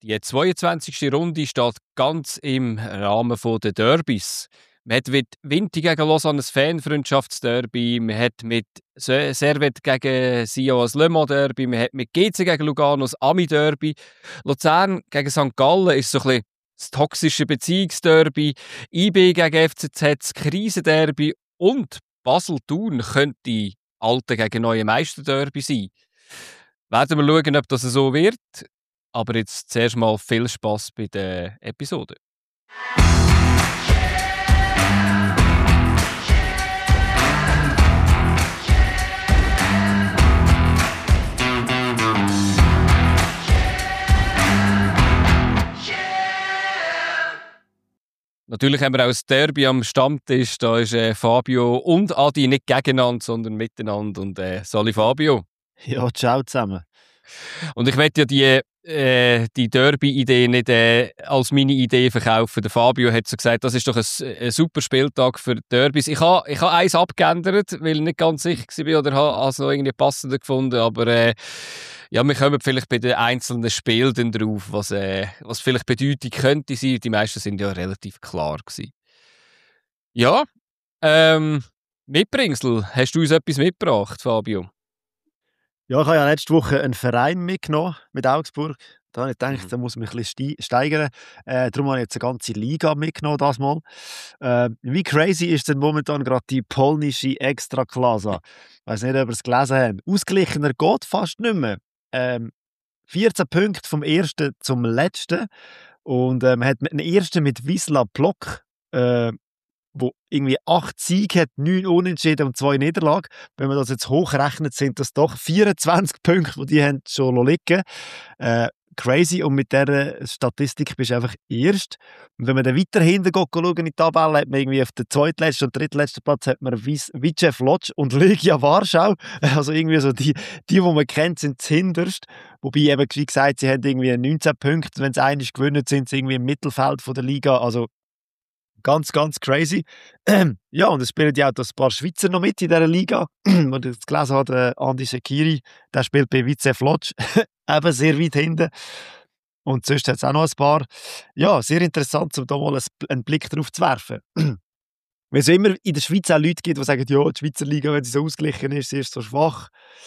Die 22. Runde steht ganz im Rahmen der Derbys. Man hat mit Vinti gegen Lausanne ein Fanfreundschaftsderby, man hat mit Servet gegen Sion ein Le Mans Derby, man hat mit GC gegen Lugano ein Ami Derby. Luzern gegen St. Gallen ist so ein bisschen das toxische Beziehungsderby, IB gegen FCZ das Krisenderby und Basel-Thun könnte alte gegen neue Meisterderby sein. Werden wir schauen, ob das so wird. Aber jetzt zuerst mal viel Spass bei der Episode. Natürlich haben wir auch das Derby am Stammtisch. Da ist Fabio und Adi nicht gegeneinander, sondern miteinander. Und Sali Fabio. Ja, ciao zusammen. Und ich möchte ja die Derby-Idee nicht als meine Idee verkaufen. Der Fabio hat so gesagt, das ist doch ein super Spieltag für Derbys. Ich habe eins abgeändert, weil ich nicht ganz sicher war oder habe es noch irgendwie passender gefunden. Aber ja, wir kommen vielleicht bei den einzelnen Spielen dann drauf, was vielleicht Bedeutung könnte sein. Die meisten sind ja relativ klar gewesen. Ja, Mitbringsel. Hast du uns etwas mitgebracht, Fabio? Ja, ich habe ja letzte Woche einen Verein mitgenommen mit Augsburg. Da habe ich gedacht, da muss man ein bisschen steigern. Darum habe ich jetzt eine ganze Liga mitgenommen, das mal. Wie crazy ist denn momentan gerade die polnische Extraklasa? Ich weiß nicht, ob ihr es gelesen habt. Ausgeglichener geht fast nicht mehr. 14 Punkte vom ersten zum letzten. Und man hat einen ersten mit Wisla Plock, wo irgendwie 8 Siege hat, 9 Unentschieden und 2 Niederlagen. Wenn man das jetzt hochrechnet, sind das doch 24 Punkte, die haben schon liegen. Crazy. Und mit dieser Statistik bist du einfach erst. Und wenn man dann weiter hinten schaut in die Tabelle, hat man irgendwie auf den zweitletzten und drittletzten Platz hat man Wiczew Łódź und Legia Warschau. Also irgendwie so die man kennt, sind zuhinterst. Wobei eben, wie gesagt, sie haben irgendwie 19 Punkte. Wenn sie einmal gewinnen, sind sie irgendwie im Mittelfeld von der Liga. Also ganz, ganz crazy. Ja, und es spielen ja auch ein paar Schweizer noch mit in dieser Liga. Und ich gelesen habe, Andi Shaqiri, der spielt bei Wiczew Łódź, eben sehr weit hinten. Und sonst hat es auch noch ein paar. Ja, sehr interessant, um da mal einen Blick drauf zu werfen. Weil es immer in der Schweiz auch Leute gibt, die sagen, ja, die Schweizer Liga, wenn sie so ausgeglichen ist, sie ist so schwach.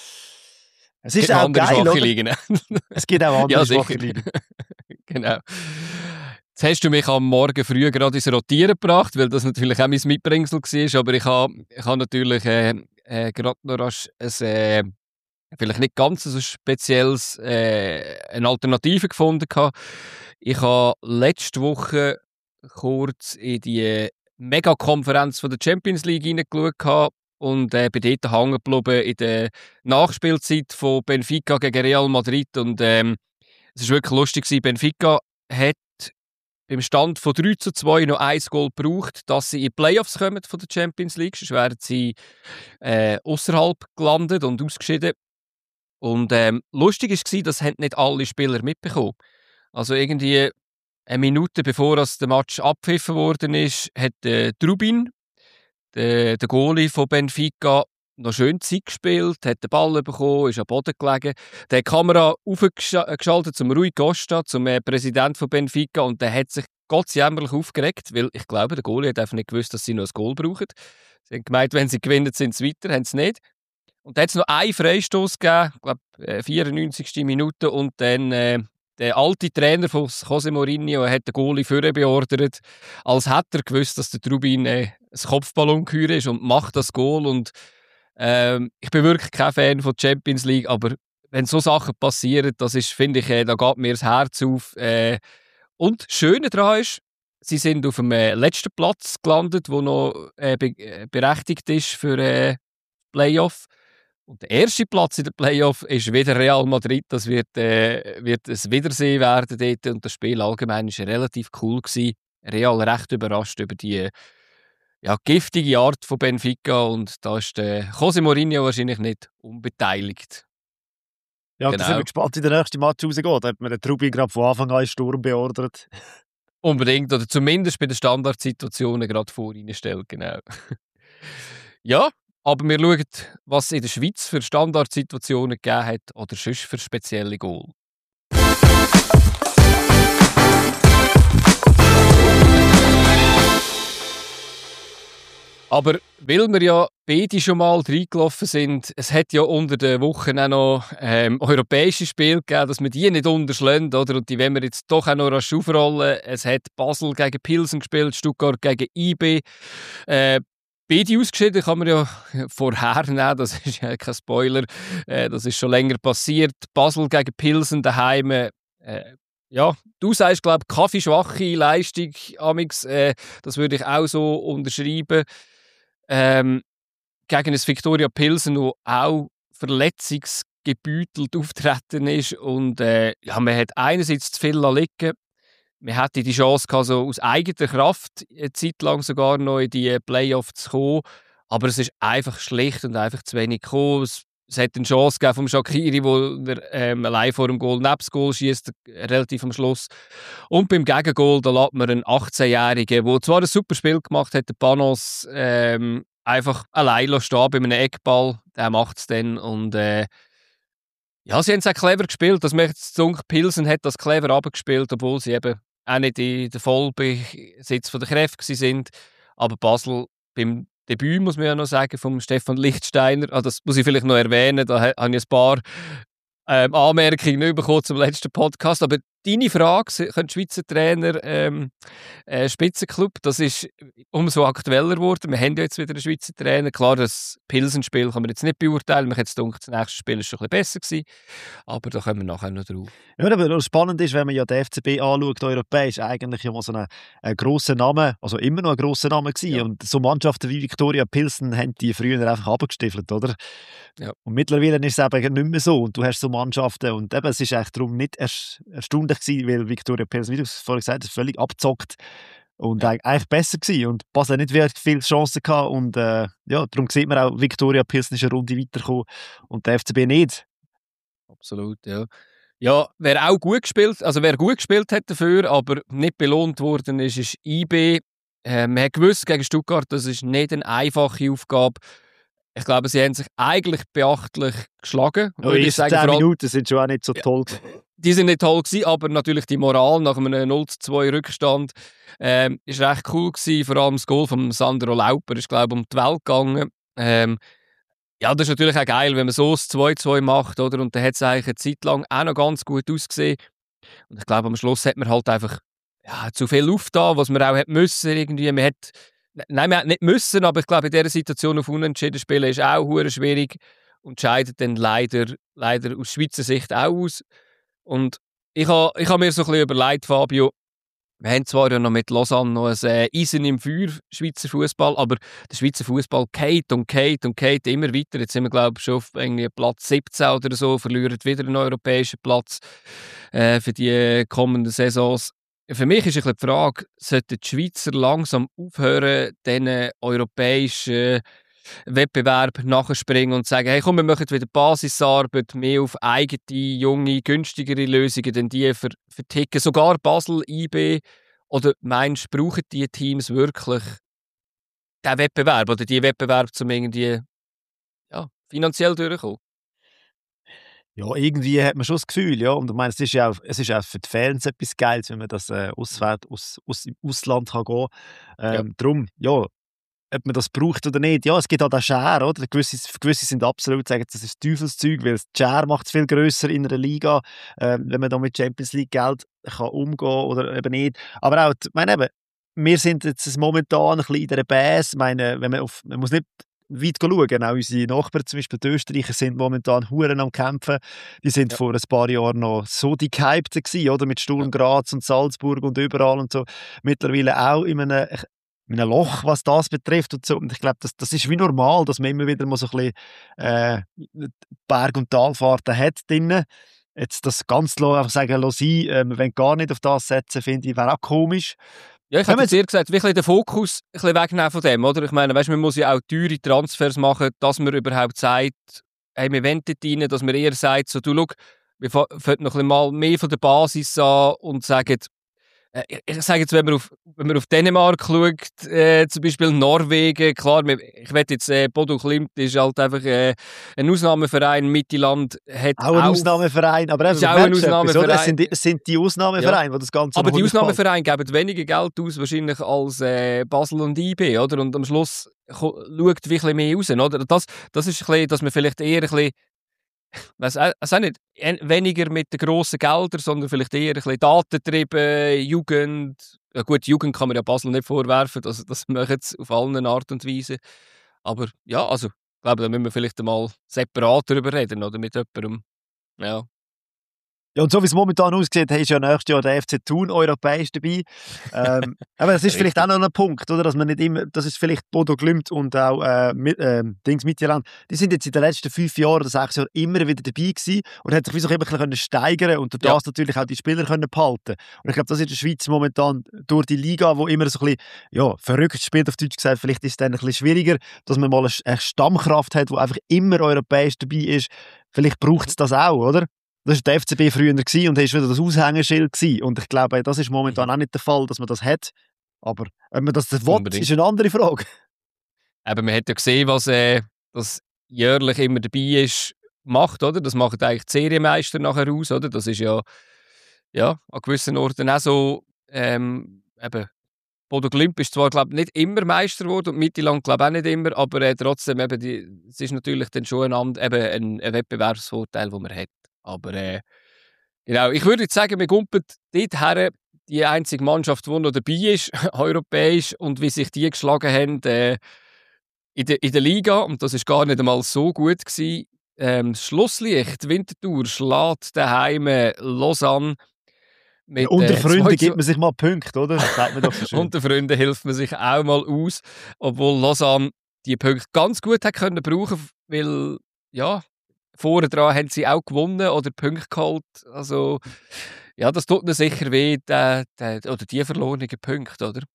Es ist auch geil, oder? Ligen. Es gibt auch andere schwache Ligen. Genau. Jetzt hast du mich am Morgen früh gerade ins Rotieren gebracht, weil das natürlich auch mein Mitbringsel war. Aber ich habe natürlich gerade noch ein vielleicht nicht ganz so spezielles eine Alternative gefunden. Ich habe letzte Woche kurz in die Megakonferenz von der Champions League hineingeschaut und bin dort hängen geblieben in der Nachspielzeit von Benfica gegen Real Madrid. Und es war wirklich lustig. Benfica hat beim Stand von 3:2 noch 1 Goal gebraucht, dass sie in die Playoffs kommen von der Champions League. Sonst wären sie außerhalb gelandet und ausgeschieden. Und lustig war, das haben nicht alle Spieler mitbekommen. Also irgendwie eine Minute bevor der Match abgepfiffen worden ist, hat Trubin, der Goalie von Benfica, noch schön Zeit gespielt, hat den Ball bekommen, ist am Boden gelegen. Der hat die Kamera aufgeschaltet zum Rui Costa, zum Präsident von Benfica, und der hat sich gottsjämmerlich aufgeregt, weil ich glaube, der Goalie hat einfach nicht gewusst, dass sie noch ein Goal brauchen. Sie haben gemeint, wenn sie gewinnen, sind sie weiter, haben sie nicht. Und da hat es noch einen Freistoß gegeben, ich glaube 94. Minute, und dann der alte Trainer von José Mourinho hat den Goalie vorne beordert, als hätte er gewusst, dass der Trubin ein Kopfballongeheuer ist, und macht das Goal. Und ich bin wirklich kein Fan von der Champions League, aber wenn so Sachen passieren, das ist, finde ich, da geht mir das Herz auf. Und das Schöne daran ist, sie sind auf dem letzten Platz gelandet, der noch berechtigt ist für Playoff. Und der erste Platz in der Playoff ist wieder Real Madrid. Das wird ein Wiedersehen werden dort. Und das Spiel allgemein war relativ cool gewesen. Real recht überrascht über die giftige Art von Benfica, und da ist der José Mourinho wahrscheinlich nicht unbeteiligt. Ja, genau. Da sind wir gespannt, wie der nächste Match rausgeht. Hat man den Trubin gerade von Anfang an in Sturm beordert? Unbedingt, oder zumindest bei den Standardsituationen gerade voreinstellt, genau. Ja, aber wir schauen, was es in der Schweiz für Standardsituationen gegeben hat oder sonst für spezielle Goal. Aber weil wir ja beide schon mal reingelaufen sind, es hat ja unter den Wochen auch noch europäische Spiele gegeben, dass wir die nicht unterschlagen, oder? Und die wollen wir jetzt doch auch noch rasch aufrollen. Es hat Basel gegen Pilsen gespielt, Stuttgart gegen IB. Beide ausgeschieden, kann man ja vorhernehmen, das ist ja kein Spoiler. Das ist schon länger passiert. Basel gegen Pilsen daheim. Ja, du sagst, glaube ich, kaffeeschwache Leistung, Amix. Das würde ich auch so unterschreiben. Gegen ein Viktoria Pilsen, das auch verletzungsgebeutelt auftreten ist. Und ja, man hat einerseits zu viel liegen. Man hätte die Chance gehabt, so aus eigener Kraft eine Zeit lang sogar noch in die Playoffs zu kommen. Aber es ist einfach schlecht und einfach zu wenig gekommen. Es hat eine Chance gegeben vom Shaqiri, wo er allein vor dem Goal neben das Goal schießt, relativ am Schluss. Und beim Gegengol, da lässt man einen 18-Jährigen, der zwar ein super Spiel gemacht hat, der Panos, einfach allein stehen bei einem Eckball. Der macht es dann. Und ja, sie haben es auch clever gespielt. Das möchte ich Pilsen hat das clever abgespielt, obwohl sie eben auch nicht in der Vollbesitz der Kräfte sind. Aber Basel beim Debüt, muss man ja noch sagen, von Stefan Lichtsteiner, das muss ich vielleicht noch erwähnen, da habe ich ein paar Anmerkungen bekommen zum letzten Podcast. Aber deine Frage, können Schweizer Trainer Spitzenklub, das ist umso aktueller geworden. Wir haben ja jetzt wieder einen Schweizer Trainer. Klar, das Pilsenspiel kann man jetzt nicht beurteilen. Man hat jetzt gedacht, das nächste Spiel war schon ein bisschen besser gewesen. Aber da kommen wir nachher noch drauf. Ja, aber spannend ist, wenn man ja den FCB anschaut, europäisch, eigentlich immer so ein grosser Name, also immer noch ein grosser Name gewesen. Ja. Und so Mannschaften wie Viktoria Pilsen haben die früher einfach abgestiefelt, oder? Ja. Und mittlerweile ist es eben nicht mehr so. Und du hast so Mannschaften und eben, es ist eigentlich darum nicht erstaunlich gewesen, weil Viktoria Pilsen, wie du vorhin gesagt hast, völlig abgezockt und eigentlich besser gewesen. Und Basel hat nicht wirklich viele Chancen gehabt. Und ja, darum sieht man auch, Viktoria Pilsen ist eine Runde weitergekommen und der FCB nicht. Absolut, ja. Ja, wer gut gespielt hat dafür, aber nicht belohnt worden ist IB. Man hat gewusst, gegen Stuttgart, das ist nicht eine einfache Aufgabe. Ich glaube, sie haben sich eigentlich beachtlich geschlagen. Oh, die 10 Minuten sind schon auch nicht so toll. Die sind nicht toll gewesen, aber natürlich die Moral nach einem 0:2 Rückstand ist recht cool gewesen. Vor allem das Goal von Sandro Lauper ist, glaube ich, um die Welt gegangen. Ja, das ist natürlich auch geil, wenn man so das 2:2 macht, oder? Und dann hat es eigentlich eine Zeit lang auch noch ganz gut ausgesehen. Und ich glaube, am Schluss hat man halt einfach zu viel aufgetan, was man auch hätte müssen. Irgendwie. Man hat nicht müssen, aber ich glaube, in dieser Situation auf Unentschieden spielen ist auch hure schwierig und scheidet dann leider aus Schweizer Sicht auch aus. Und ich ha mir so ein bisschen überlegt, Fabio, wir haben zwar ja noch mit Lausanne noch ein Eisen im Feuer, Schweizer Fußball, aber der Schweizer Fußball geht immer weiter. Jetzt sind wir, glaube ich, schon auf irgendwie Platz 17 oder so, verlieren wieder einen europäischen Platz für die kommenden Saisons. Für mich ist ein bisschen die Frage, sollten die Schweizer langsam aufhören, diesen europäischen Wettbewerb nachspringen und sagen, hey komm, wir machen wieder Basisarbeit, mehr auf eigene, junge, günstigere Lösungen, denn die verticken. Sogar Basel, IB, oder meinst du, brauchen die Teams wirklich diesen Wettbewerb oder die Wettbewerb, um irgendwie finanziell durchzukommen? Ja, irgendwie hat man schon das Gefühl, ja. Und ich meine, es ist ja auch für die Fans etwas Geiles, wenn man das im Ausland kann gehen kann. Darum, ja, ob man das braucht oder nicht. Ja, es gibt auch den Share, oder? Gewisse sind absolut, sagen, das ist Teufelszeug, weil das Share macht es viel grösser in einer Liga, wenn man da mit Champions League Geld kann umgehen oder eben nicht. Aber auch, ich meine eben, wir sind jetzt momentan ein bisschen in der Base. Ich meine, man muss nicht weit schauen. Auch unsere Nachbarn, zum Beispiel die Österreicher, sind momentan Huren am Kämpfen. Die sind vor ein paar Jahren noch so die Gehypten gewesen, oder? Mit Sturm Graz und Salzburg und überall und so. Mittlerweile auch in einem Loch, was das betrifft und so. Und ich glaube, das ist wie normal, dass man immer wieder mal so ein bisschen Berg- und Talfahrten hat drinnen. Jetzt das ganz einfach sagen, wir wollen gar nicht auf das setzen, finde ich, wäre auch komisch. Ja, ich hätte dir gesagt, wirklich den Fokus ein bisschen wegnehmen von dem, oder? Ich meine, weißt, man muss ja auch teure Transfers machen, dass man überhaupt sagt, hey, wir wollen dort rein, dass man eher sagt, so, du, schau, wir fangen noch ein bisschen mal mehr von der Basis an und sagen, Ich sage jetzt, wenn man auf Dänemark schaut, zum Beispiel Norwegen, klar, ich wette jetzt, Bodo Glimt ist halt einfach ein Ausnahmeverein, Mittelland hat Auch ein Ausnahmeverein, aber eben, ist du auch ein merkst etwas, oder? Ausnahmeverein. Es sind die Ausnahmevereine, die das Ganze Aber noch die unterfallen. Ausnahmevereine geben weniger Geld aus wahrscheinlich als Basel und IB, oder? Und am Schluss schaut wie ein bisschen mehr raus, oder? Das ist ein bisschen, dass man vielleicht eher ein bisschen, auch nicht, weniger mit den grossen Geldern, sondern vielleicht eher ein bisschen datentrieben, Jugend. Ja gut, Jugend kann man ja Basel nicht vorwerfen, das machen sie auf allen Art und Weise. Aber ja, also, ich glaube, da müssen wir vielleicht einmal separat darüber reden, oder mit jemandem. Ja. Ja, und so wie es momentan aussieht, ist ja nächstes Jahr der FC Thun europäisch dabei. Aber das ist vielleicht auch noch ein Punkt, oder? Dass man nicht immer, das ist vielleicht Bodo Glimt und auch Mittelland, die sind jetzt in den letzten 5 Jahren oder 6 Jahren immer wieder dabei gewesen und hat sich wie so ein bisschen steigern und durch das natürlich auch die Spieler können behalten. Und ich glaube, das ist in der Schweiz momentan durch die Liga, wo immer so ein bisschen, ja, verrückt spielt, auf Deutsch gesagt, vielleicht ist es dann ein bisschen schwieriger, dass man mal eine Stammkraft hat, die einfach immer europäisch dabei ist. Vielleicht braucht es das auch, oder? Das war der FCB früher und war wieder das Aushängeschild gewesen. Und ich glaube, das ist momentan auch nicht der Fall, dass man das hat. Aber ob man das will, ist eine andere Frage. Eben, man hat ja gesehen, was das jährlich immer dabei ist, macht, oder? Das macht eigentlich die Serienmeister nachher aus, oder? Das ist ja an gewissen Orten auch so, eben, Bodo Glimt ist zwar, glaube ich, nicht immer Meister geworden und Mittelland, glaube ich, auch nicht immer, aber trotzdem, eben, es ist natürlich dann schon ein Wettbewerbsvorteil, den man hat. Aber genau, ich würde jetzt sagen, wir gumpen dort her, die einzige Mannschaft, die noch dabei ist, europäisch, und wie sich die geschlagen haben in der Liga, und das ist gar nicht einmal so gut gewesen. Das Schlusslicht Winterthur schlägt daheim Lausanne. Mit, unter Freunden gibt man sich mal Punkte, oder? Das sagt man doch so schön. Unter Freunden hilft man sich auch mal aus, obwohl Lausanne die Punkte ganz gut hat können brauchen, weil ja, vorher dran haben sie auch gewonnen oder Punkte geholt. Also ja, das tut mir sicher weh, oder die verlorenen Punkte, oder?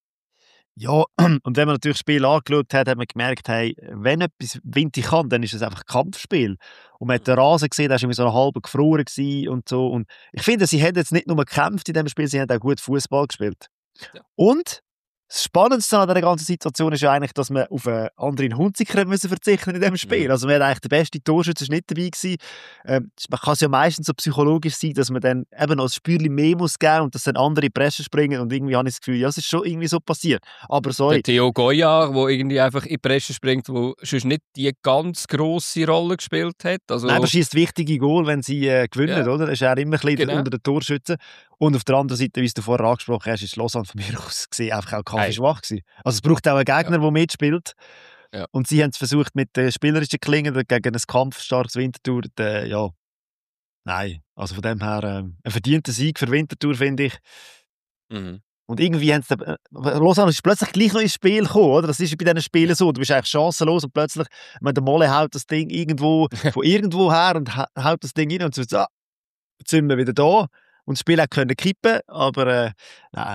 Ja, und wenn man natürlich das Spiel angeschaut hat, hat man gemerkt, hey, wenn etwas Winter kann, dann ist es einfach Kampfspiel. Und man hat den Rasen gesehen, der war irgendwie so eine halbe gefroren und so. Und ich finde, sie haben jetzt nicht nur gekämpft in diesem Spiel, sie haben auch gut Fußball gespielt. Ja. Und das Spannendste an dieser ganzen Situation ist ja eigentlich, dass wir auf einen anderen Hunziker müssen verzichten in diesem Spiel. Also wir hatten eigentlich den besten Torschütze nicht dabei gewesen. Man kann es ja meistens so psychologisch sein, dass man dann eben noch ein Spürchen mehr muss geben und dass dann andere Pressen springen und irgendwie habe ich das Gefühl, ja, es ist schon irgendwie so passiert. Aber sorry. Der Theo Goya, der irgendwie einfach in die Presse springt, der sonst nicht die ganz grosse Rolle gespielt hat. Also, Nein, aber schießt wichtige Goal, wenn sie gewinnen, Ja. oder? Das ist ja immer ein bisschen Genau. unter den Torschützen. Und auf der anderen Seite, wie du vorher angesprochen hast, ist Lausanne von mir aus gesehen einfach auch kampfschwach gewesen. Also es braucht auch einen Gegner, der mitspielt. Ja. Und sie haben es versucht mit den spielerischen Klingen gegen ein kampfstarkes Winterthur. Ja, nein. Also von dem her ein verdienter Sieg für Winterthur, finde ich. Mhm. Und irgendwie haben sie Lausanne ist plötzlich gleich noch ins Spiel gekommen, oder? Das ist bei diesen Spielen so. Du bist eigentlich chancenlos und plötzlich, der Molle haut das Ding irgendwo von irgendwo her und haut das Ding rein und so, jetzt sind wir wieder da. Und das Spiel können kippen, aber nein.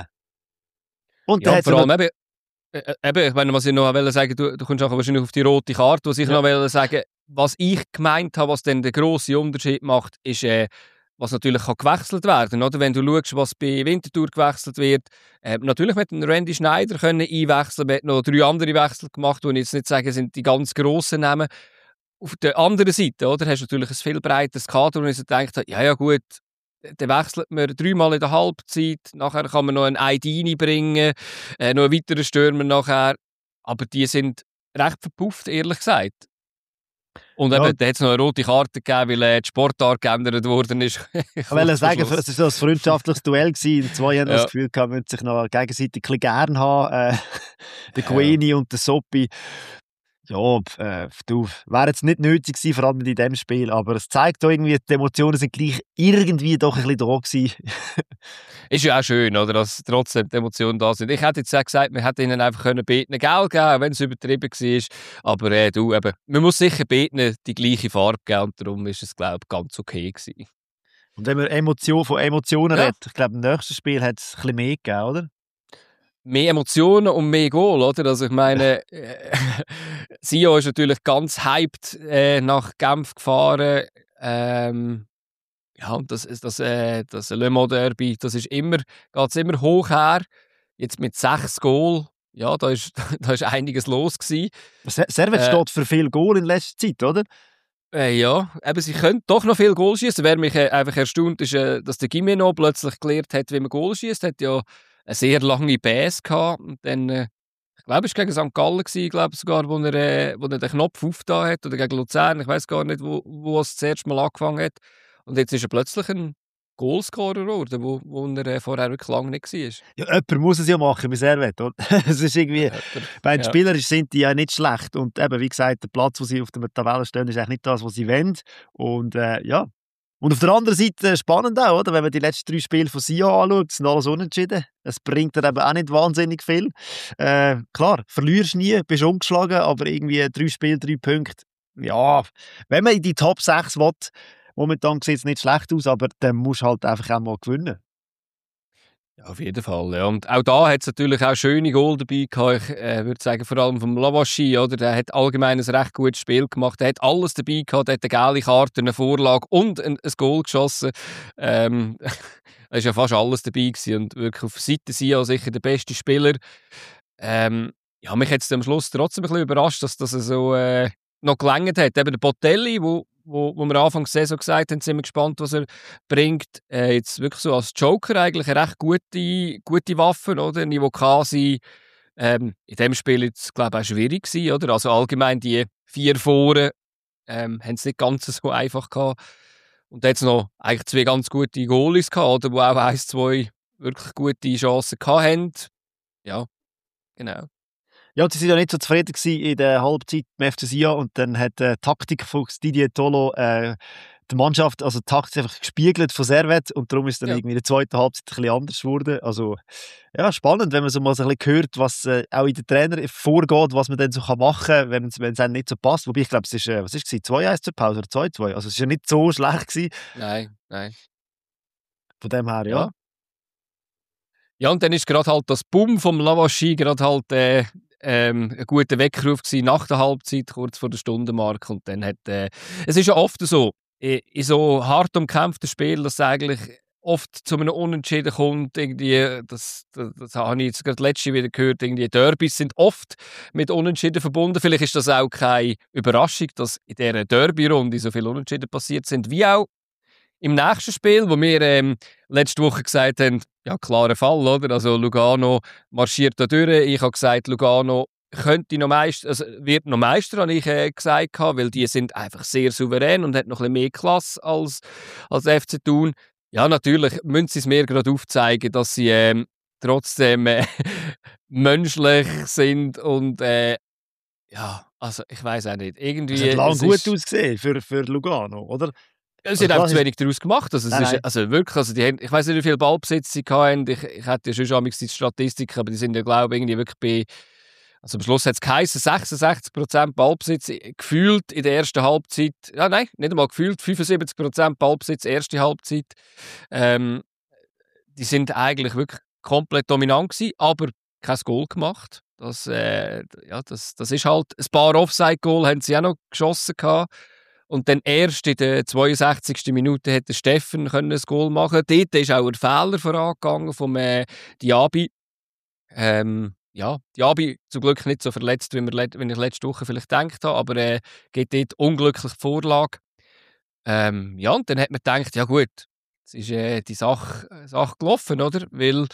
Und Ja, vor allem noch... ich meine, was ich noch sagen wollte, du kommst auch wahrscheinlich auf die rote Karte, was ich noch sagen, was ich gemeint habe, was dann der grosse Unterschied macht, ist, was natürlich kann gewechselt werden, oder? Wenn du schaust, was bei Winterthur gewechselt wird, natürlich mit dem Randy Schneider können einwechseln, man hat noch 3 andere Wechsel gemacht, die ich jetzt nicht sagen, sind die ganz grossen Namen. Auf der anderen Seite, oder, hast du natürlich ein viel breiteres Kader, und ich so gedacht habe, ja gut, dann wechselt man 3-mal in der Halbzeit, nachher kann man noch einen ID bringen, noch einen weiteren Stürmer nachher, aber die sind recht verpufft, ehrlich gesagt. Und Ja. eben, da hat es noch eine rote Karte gegeben, weil die Sportart geändert worden ist. Ich wollte sagen, es war so ein freundschaftliches Duell gewesen. Die zwei haben das Gefühl gehabt, müssen sich noch gegenseitig ein bisschen gern haben. Der Gueni und der Soppi. Ja, du, wäre jetzt nicht nötig gewesen, vor allem in diesem Spiel, aber es zeigt auch irgendwie, die Emotionen sind gleich irgendwie doch ein bisschen da gewesen. Ist ja auch schön, oder, dass trotzdem die Emotionen da sind. Ich hätte jetzt auch gesagt, man hätte ihnen einfach beten Geld geben, wenn es übertrieben war. Aber du, eben, man muss sicher beten die gleiche Farbe geben, und darum ist es, glaube ich, ganz okay gewesen. Und wenn man von Emotionen redet, ich glaube, im nächsten Spiel hat es ein bisschen mehr gegeben, oder? Mehr Emotionen und mehr Goal, oder? Also ich meine, Sio ist natürlich ganz hyped nach Genf gefahren. Ja, und das Le Mans Derby, das ist immer, geht's immer hoch her. Jetzt mit 6 Goal, ja, da ist, da ist einiges los gewesen. Servet Äh, steht für viel Goal in letzter Zeit, oder? ja, eben, sie können doch noch viel Goal schießen. Wer mich einfach erstaunt ist, dass der Gimeno plötzlich gelernt hat, wie man Goal schießt. Er hat ja eine sehr lange Base gehabt. Und dann, ich glaube, es war gegen St. Gallen, ich glaube sogar, wo er den Knopf aufgetan hat. Oder gegen Luzern, ich weiß gar nicht, wo es das erste Mal angefangen hat. Und jetzt ist er plötzlich ein Goalscorer geworden, wo er vorher wirklich lange nicht war. Ja, jemand muss es ja machen bei Servet, oder? Es ist irgendwie, bei den Ja. Spielern sind die ja nicht schlecht und eben, wie gesagt, der Platz, wo sie auf der Tabelle stehen, ist eigentlich nicht das, was sie wollen und ja. Und auf der anderen Seite spannend auch, oder? Wenn man die letzten 3 Spiele von Sion anschaut, sind alles unentschieden. Es bringt dann eben auch nicht wahnsinnig viel. Klar, verlierst nie, bist ungeschlagen, aber irgendwie 3 Spiele, 3 Punkte. Ja, wenn man in die Top 6 will, momentan sieht es nicht schlecht aus, aber dann musst du halt einfach auch mal gewinnen. Ja, auf jeden Fall. Ja. Und auch da hat es natürlich auch schöne Goal dabei gehabt. Ich würde sagen, vor allem vom Lavaschi, oder? Der hat allgemein ein recht gutes Spiel gemacht. Er hat alles dabei gehabt. Er hat eine gelbe Karte, eine Vorlage und ein Goal geschossen. Da war ja fast alles dabei gewesen. Und wirklich auf Seite Sion sicher der beste Spieler. Ja, mich hat es am Schluss trotzdem ein bisschen überrascht, dass das so noch gelangt hat. Eben der Botelli, wo wir Anfang der Saison gesagt haben, sind wir gespannt, was er bringt. Jetzt wirklich so als Joker eigentlich eine recht gute Waffe, oder? Niveau Kasi. In dem Spiel jetzt, glaube ich, auch schwierig gewesen, oder? Also allgemein die 4 Foren haben es nicht ganz so einfach gehabt. Und dann hat es noch eigentlich 2 ganz gute Goalies gehabt, oder? Die auch 1, 2 wirklich gute Chancen hatten. Ja, genau. Ja, und sie waren ja nicht so zufrieden gewesen in der Halbzeit im FC Sion und dann hat die Taktikfuchs Didier Tolo die Mannschaft, also die Taktik einfach gespiegelt von Servet und darum ist dann Ja. irgendwie in der zweiten Halbzeit ein bisschen anders geworden. Also ja, spannend, wenn man so mal so ein bisschen hört, was auch in den Trainer vorgeht, was man dann so machen kann, wenn es einem nicht so passt. Wobei ich glaube, es ist, was ist es, 2-1 zur Pause oder 2-2? Also es ist ja nicht so schlecht gewesen. Nein, nein. Von dem her, ja. Ja. Ja, und dann ist gerade halt das Boom vom Lavaschi gerade halt ein guter Weckruf gewesen nach der Halbzeit, kurz vor der Stundenmarke. Und dann hat, es ist ja oft so, in so hart umkämpften Spielen, dass es eigentlich oft zu einem Unentschieden kommt. Irgendwie, das habe ich jetzt gerade letzte wieder gehört, irgendwie Derbys sind oft mit Unentschieden verbunden. Vielleicht ist das auch keine Überraschung, dass in dieser Derby-Runde so viele Unentschieden passiert sind, wie auch im nächsten Spiel, wo wir letzte Woche gesagt haben, ja, klarer Fall, oder? Also Lugano marschiert da durch. Ich habe gesagt, Lugano könnte noch Meister, also wird noch Meister, habe ich gesagt, weil die sind einfach sehr souverän und hat noch ein bisschen mehr Klasse als FC Thun. Ja, natürlich müssen sie es mir gerade aufzeigen, dass sie trotzdem menschlich sind und ja, also ich weiß auch nicht. Irgendwie, Es hat lange es gut ist, ausgesehen für Lugano, oder? es Also hat einfach klar, zu wenig daraus gemacht. Also, es nein, ist, nein. also wirklich, also die haben, ich weiß nicht, wie viel Ballbesitz sie hatten. Ich hätte ja schon die Statistik, aber die sind ja, glaube ich, irgendwie wirklich bei. Also am Schluss hat es geheißen, 66% Ballbesitz gefühlt in der ersten Halbzeit. Ja, nein, nicht einmal gefühlt, 75% Ballbesitz erste Halbzeit. Ähm, Die sind eigentlich wirklich komplett dominant gewesen, aber kein Goal gemacht. Das ist halt, ein paar Offside-Goal haben sie auch noch geschossen gehabt. Und dann erst in der 62. Minute hätte Steffen ein Goal machen können. Dort ist auch ein Fehler vorangegangen vom Diaby. Ja, Diaby zum Glück nicht so verletzt, wie ich letzte Woche vielleicht gedacht habe, aber geht dort unglücklich die Vorlage. Ja, und dann hat man gedacht, ja gut, jetzt ist die Sache gelaufen, oder? Weil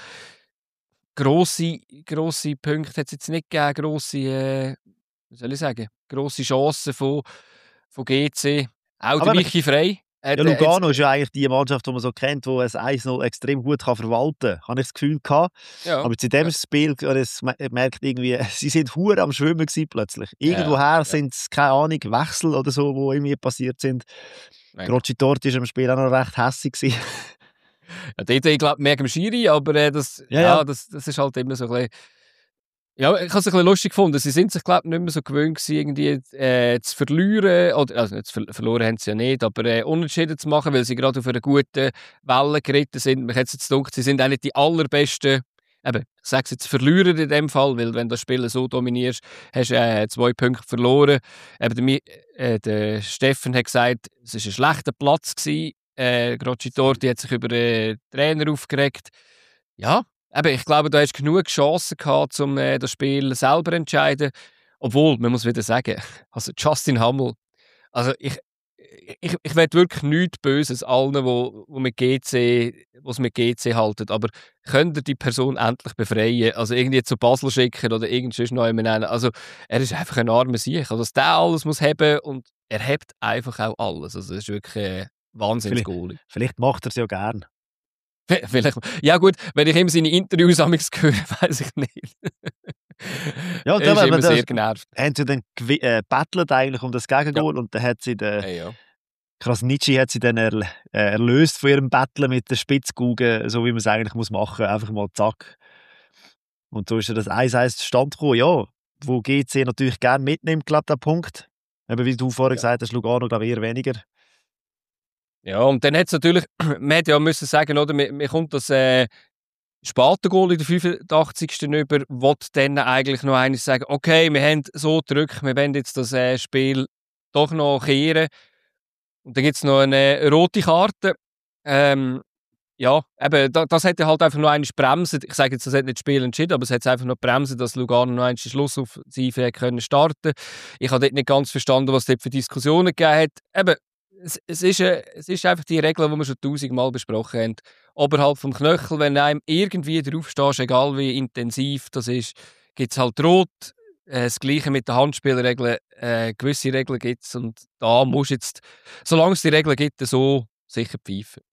grosse Punkte hat es jetzt nicht gegeben, wie soll ich sagen, grosse Chancen von GC. Auch der Aber Michi Frey ja, hat jetzt, Lugano ist ja eigentlich die Mannschaft, die man so kennt, die ein 1-0 extrem gut verwalten kann, habe ich das Gefühl gehabt. ja, Aber zu dem ja, Spiel, man merkt irgendwie, sie sind hure am Schwimmen gewesen plötzlich. ja, Irgendwoher ja, sind es, keine Ahnung, Wechsel oder so, die irgendwie passiert sind. mega. Grocci Torti war am Spiel auch noch recht hässig gewesen. Ja, dort, ich glaube, mehr am Schiri, aber Ja, ja. das ist halt immer so ein bisschen. Ja, ich habe es ein bisschen lustig gefunden. Sie sind sich, glaube ich, nicht mehr so gewöhnt gewesen, irgendwie zu verlieren. Oder, also nicht verloren haben sie ja nicht, aber unentschieden zu machen, weil sie gerade auf einer guten Welle geritten sind. Mich hat es jetzt gedacht, sie sind eigentlich die allerbesten. Eben, ich sage es jetzt Verlierer in dem Fall, weil wenn du das Spiel so dominierst, hast du 2 Punkte verloren. Eben, der Steffen hat gesagt, es war ein schlechter Platz gewesen. Torti hat sich über den Trainer aufgeregt. Ja, eben, ich glaube, du hast genug Chancen gehabt, um das Spiel selber zu entscheiden. Obwohl, man muss wieder sagen, also Justin Hummel, also ich will wirklich nichts Böses allen, wo mit was mit GC halten, aber könnt ihr die Person endlich befreien? Also irgendwie zu Basel schicken oder irgendwas noch jemanden nennen. Also er ist einfach ein armer Sieg. Also dass der alles muss haben und er hebt einfach auch alles. Also das ist wirklich Wahnsinns-Goalie. Vielleicht macht er es ja gern. Vielleicht, ja gut, wenn ich ihm seine Interviews amigs höre, weiß ich nicht. Ja, er ist immer sehr genervt. Haben sie dann gebettelt eigentlich um das Gegengoal und dann hat sie Krasnitschi hat sie dann erlöst von ihrem Betteln mit der Spitzkugel, so wie man es eigentlich machen muss. Einfach mal zack. Und so ist ja das 1-1 zustande gekommen. Ja, wo GC natürlich gerne mitnimmt, glaube ich, der Punkt. Eben wie du vorher gesagt hast, Lugano, glaube ich, eher weniger. Ja, und dann hat es natürlich, man hätte ja müssen sagen, oder, mir kommt das Spaten-Goal in der 85. über, will dann eigentlich noch eines sagen, okay, wir haben so gedrückt, wir wollen jetzt das Spiel doch noch kehren. Und dann gibt es noch eine rote Karte. Ja, eben, das hätte halt einfach noch eine bremsen. Ich sage jetzt, das hat nicht das Spiel entschieden, aber es hat einfach noch bremsen, dass Lugano noch eine Schlussoffensive können starten. Ich habe dort nicht ganz verstanden, was es dort für Diskussionen gegeben hat. Eben, es ist einfach die Regel, die wir schon 1000-mal besprochen haben. Oberhalb vom Knöchel, wenn einem irgendwie draufstehst, egal wie intensiv das ist, gibt es halt rot. Das Gleiche mit den Handspielregeln. Gewisse Regeln gibt es und da musst du jetzt, solange es die Regeln gibt, so sicher pfeifen.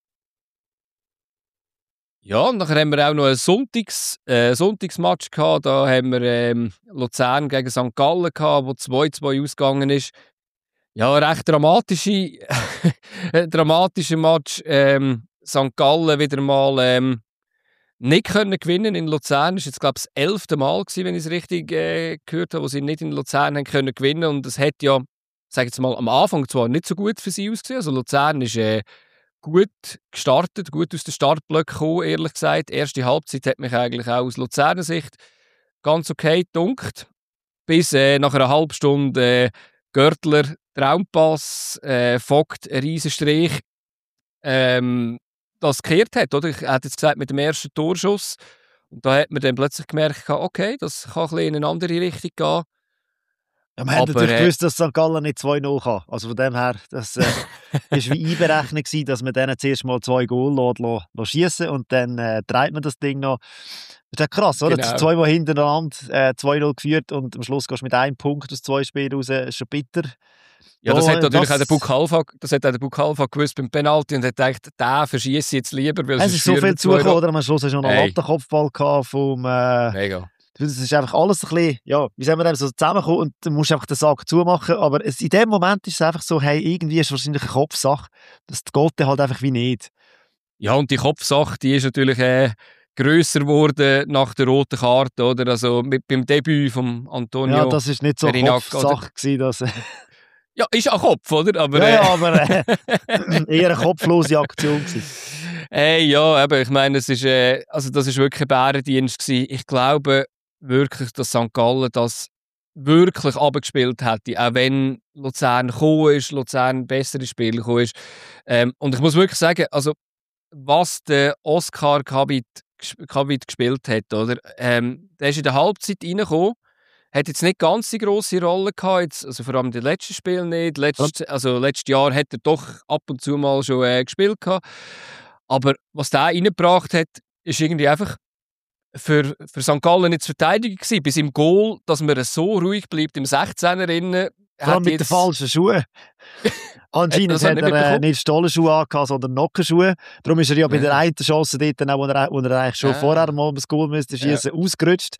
Ja, und nachher haben wir auch noch ein Sonntagsmatch gehabt. Da haben wir Luzern gegen St. Gallen gehabt, wo 2-2 ausgegangen ist. Ja, recht dramatischer Match. St. Gallen wieder mal nicht können gewinnen in Luzern. Das war jetzt, glaube ich, das 11. Mal gewesen, wenn ich es richtig gehört habe, wo sie nicht in Luzern haben können gewinnen. Und es hat ja, sage ich jetzt mal, am Anfang zwar nicht so gut für sie ausgesehen. Also Luzern ist gut gestartet, gut aus den Startblöcken gekommen, ehrlich gesagt. Die erste Halbzeit hat mich eigentlich auch aus Luzerner Sicht ganz okay gedunkt. Bis nach einer halben Stunde Görtler, Traumpass, Vogt, ein Riesenstrich, das gekehrt hat. Oder? Ich hätte jetzt gesagt, mit dem ersten Torschuss. Und da hat man dann plötzlich gemerkt, okay, das kann ein bisschen in eine andere Richtung gehen. Ja, man hat natürlich gewusst, dass St. Gallen nicht 2-0 kann. Also von dem her, das war wie einberechnet gewesen, dass man denen zuerst mal 2 Goal schiessen und dann dreht man das Ding noch. Das ist ja krass, oder? Genau. 2 Mal hintereinander 2-0 geführt und am Schluss gehst du mit einem Punkt aus 2 Spielen raus. Das ist schon bitter. Ja, das hat natürlich auch der Buchalfa gewusst beim Penalty und hat gedacht, den verschieße ich jetzt lieber, weil es ist so viel zugekommen, oder? Am Schluss hast du noch einen Lattenkopfball gehabt vom... Mega. Das ist einfach alles ein bisschen, ja, wie soll man dem so zusammenkommen und dann musst du einfach den Sack zumachen, aber in dem Moment ist es einfach so, hey, irgendwie ist es wahrscheinlich eine Kopfsache, das geht dann halt einfach wie nicht. Ja, und die Kopfsache, die ist natürlich grösser geworden nach der roten Karte, oder? Also beim Debüt von Antonio. Ja, das ist nicht so eine Kopfsache gewesen, dass... Ja, ist auch Kopf, oder? Aber, aber eher eine kopflose Aktion gewesen. Ja, aber ich meine, das ist wirklich ein Bärendienst gewesen. Ich glaube wirklich, dass St. Gallen das wirklich abgespielt hätte, auch wenn Luzern gekommen ist, Luzern bessere Spiele gekommen ist. Und ich muss wirklich sagen, also was der Oscar Kabit gespielt hat, oder? Der ist in der Halbzeit reingekommen, hat jetzt nicht ganz die grosse Rolle gehabt, jetzt, also vor allem im letzten Spiel nicht. Letztes Jahr hat er doch ab und zu mal schon gespielt gehabt. Aber was der reingebracht hat, ist irgendwie einfach für St. Gallen nicht zu verteidigen gewesen. Bis im Goal, dass man so ruhig bleibt im 16er innen. Vor allem mit den falschen Schuhen. Anscheinend hat er nicht Stollenschuhe angehabt, sondern Nockenschuhe. Darum ist er ja bei der einen Chance dort, wo er eigentlich schon vorher mal das Goal müsste schießen, ausgerutscht.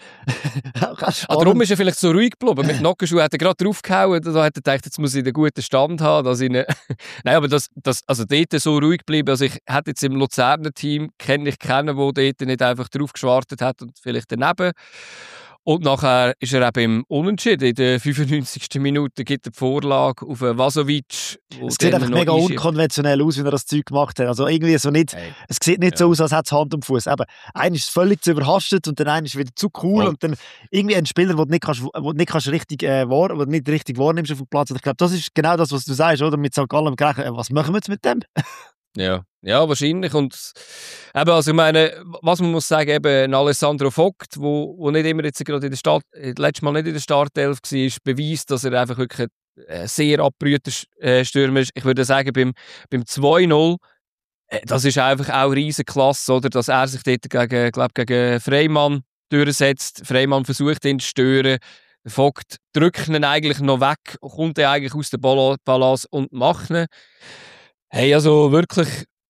Darum ist er vielleicht so ruhig geblieben. Mit Nockenschuhen hat er gerade draufgehauen. Da hat er gedacht, jetzt muss ich einen guten Stand haben. Dass ich Nein, aber also dort so ruhig geblieben. Also ich hätte jetzt im Luzerner Team kennen, der dort nicht einfach drauf geschwartet hat und vielleicht daneben. Und nachher ist er eben im Unentschieden. In der 95. Minute gibt er die Vorlage auf Vasovic. Es sieht einfach mega unkonventionell aus, wie er das Zeug gemacht hat. Also irgendwie so nicht, es sieht nicht so aus, als hätte es Hand und Fuß. Aber einer ist völlig zu überhastet und dann einer ist wieder zu cool und dann irgendwie ein Spieler, den du nicht richtig wahrnimmst auf dem Platz. Und ich glaube, das ist genau das, was du sagst, oder? Mit St. Gallen gerechnet, was machen wir jetzt mit dem? Ja, wahrscheinlich. Und eben, also ich meine, was man muss sagen, eben Alessandro Vogt, wo nicht immer jetzt gerade letztes Mal nicht in der Startelf war, beweist, dass er einfach wirklich ein sehr abgebrühter Stürmer ist. Ich würde sagen, beim 2-0, das ist einfach auch riesen Klasse, oder? Dass er sich dort gegen Freymann durchsetzt. Freymann versucht ihn zu stören. Vogt drückt ihn eigentlich noch weg, kommt er eigentlich aus der Balance und macht ihn. Hey, also wirklich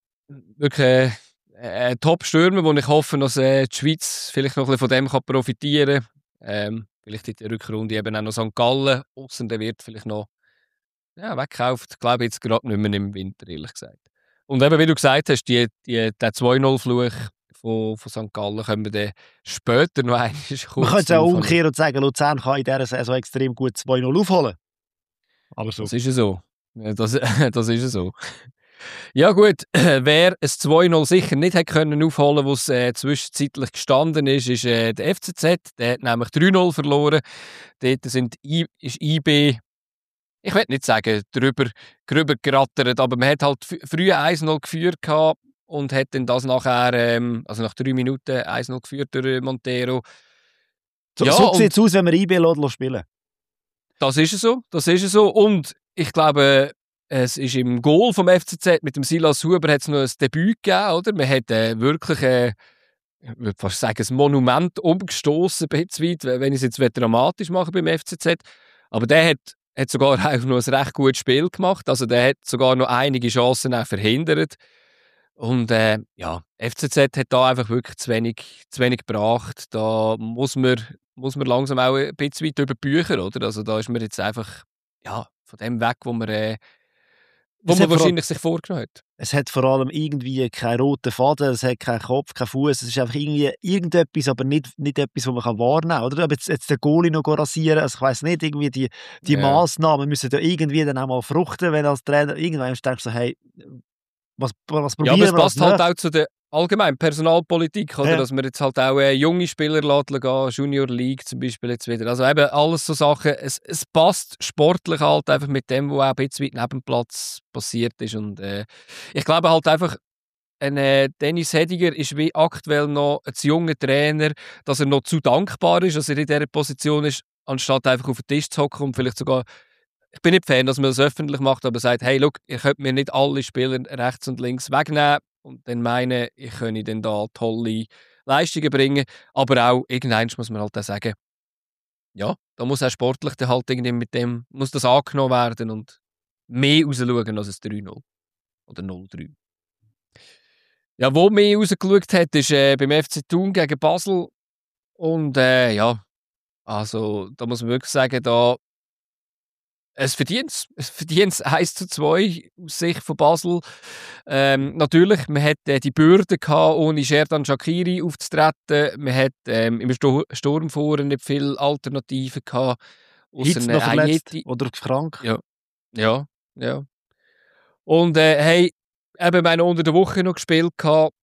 ein Top-Stürmer, wo ich hoffe, dass die Schweiz vielleicht noch ein bisschen von dem profitieren kann. Vielleicht in der Rückrunde eben auch noch St. Gallen, ausser der wird vielleicht noch weggekauft. Ich glaube jetzt gerade nicht mehr im Winter, ehrlich gesagt. Und eben, wie du gesagt hast, der 2-0-Fluch von St. Gallen können wir dann später noch einmal kurz... Man könnte es auch umkehren und sagen, Luzern kann in dieser Saison extrem gut 2-0 aufholen. Aber so. Das ist ja so. Das ist so. Ja gut, wer ein 2-0 sicher nicht hat können aufholen, wo es zwischenzeitlich gestanden ist der FCZ. Der hat nämlich 3-0 verloren. Dort ist IB, ich will nicht sagen, drüber gerattert, aber man hat halt früh 1-0 geführt gehabt und hat dann das nachher, also nach 3 Minuten 1-0 geführt durch Montero. So sieht es aus, wenn wir IB spielen. Das ist so. Und ich glaube, es ist im Goal vom FCZ mit dem Silas Huber hat es noch ein Debüt gegeben, oder? Man hat wirklich, ich würde fast sagen, ein Monument umgestoßen, wenn ich es jetzt dramatisch machen beim FCZ. Aber der hat sogar auch noch ein recht gutes Spiel gemacht. Also der hat sogar noch einige Chancen auch verhindert. Und FCZ hat da einfach wirklich zu wenig gebracht. Da muss man langsam auch ein bisschen weit über die Bücher, oder? Also da ist man jetzt einfach von dem weg, wo man wahrscheinlich sich vorgenommen hat. Es hat vor allem irgendwie keinen roten Faden, es hat keinen Kopf, keinen Fuß. Es ist einfach irgendwie irgendetwas, aber nicht etwas, was man wahrnehmen kann. Oder? Aber jetzt den Goalie noch rasieren, also ich weiss nicht, irgendwie die Massnahmen müssen da irgendwie dann auch mal fruchten, wenn als Trainer irgendwann denkst du so, hey, was probieren wir? Ja, aber es passt halt auch zu der allgemeinen Personalpolitik, oder? Dass man jetzt halt auch junge Spieler gehen, Junior League zum Beispiel jetzt wieder. Also eben alles so Sachen, es passt sportlich halt einfach mit dem, was auch ein bisschen weit neben dem Platz passiert ist. Und ich glaube halt einfach, Dennis Hediger ist wie aktuell noch ein zu junger Trainer, dass er noch zu dankbar ist, dass er in dieser Position ist, anstatt einfach auf den Tisch zu hocken und vielleicht sogar... Ich bin nicht Fan, dass man das öffentlich macht, aber sagt, hey, look, ihr könnt mir nicht alle Spieler rechts und links wegnehmen und dann meinen, ich könnte dann da tolle Leistungen bringen. Aber auch, irgendwann muss man halt auch sagen, ja, da muss auch sportlich dann halt irgendwie mit dem, muss das angenommen werden und mehr rausschauen als ein 3-0 oder 0-3. Ja, wo mehr rausgeschaut hat, ist beim FC Thun gegen Basel und also da muss man wirklich sagen, da es verdient 1-2 aus Sicht von Basel. Natürlich, man hat die Bürde gehabt, ohne Sherdan Shaqiri aufzutreten. Man hat im Sturm vorher nicht viele Alternativen gehabt. Hitz noch verletzt oder krank. Ja. Und hey, eben meine unter der Woche noch gespielt gehabt.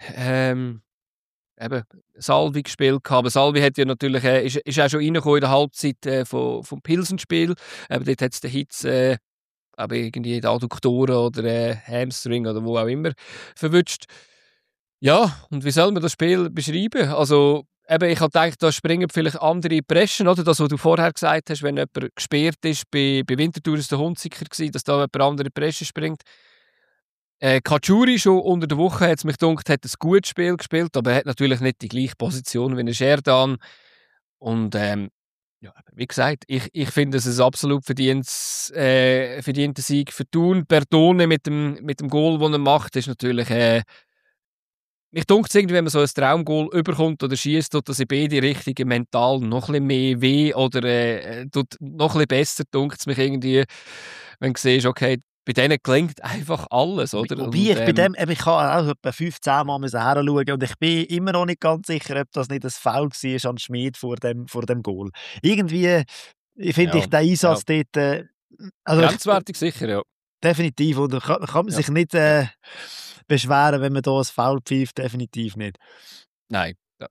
Eben Salvi gespielt gehabt. Aber Salvi hat ja natürlich, ist auch schon reingekommen in der Halbzeit vom Pilsenspiel. Dort hat es den Hitz, irgendwie Adduktoren oder Hamstring oder wo auch immer verwünscht. Ja, und wie soll man das Spiel beschreiben? Also, eben, ich habe gedacht, da springen vielleicht andere Preschen, oder? Das, was du vorher gesagt hast, wenn jemand gesperrt ist, bei Winterthur war es der Hunziker, dass da jemand andere Preschen springt. Kachuri schon unter der Woche hat es mich gedacht, hat ein gutes Spiel gespielt, aber er hat natürlich nicht die gleiche Position wie ein Sherdan. Und wie gesagt, ich finde es ein absolut verdienter Sieg für Thun. Bertone mit dem Goal, das er macht, ist natürlich mich dunkt es irgendwie, wenn man so ein Traumgoal überkommt oder schießt, tut das in beide Richtungen mental noch ein bisschen mehr weh oder tut noch ein bisschen besser, dunkt es mich irgendwie, wenn du siehst, okay, bei denen gelingt einfach alles, oder? Wobei ich bei dem, ich kann auch etwa 15 Mal heranschauen und ich bin immer noch nicht ganz sicher, ob das nicht ein Foul war an Schmid vor dem Goal. Irgendwie finde ich den Einsatz dort, also grenzwertig sicher, ja. Definitiv, und da kann man sich nicht beschweren, wenn man da ein Foul pfeift, definitiv nicht. Nein,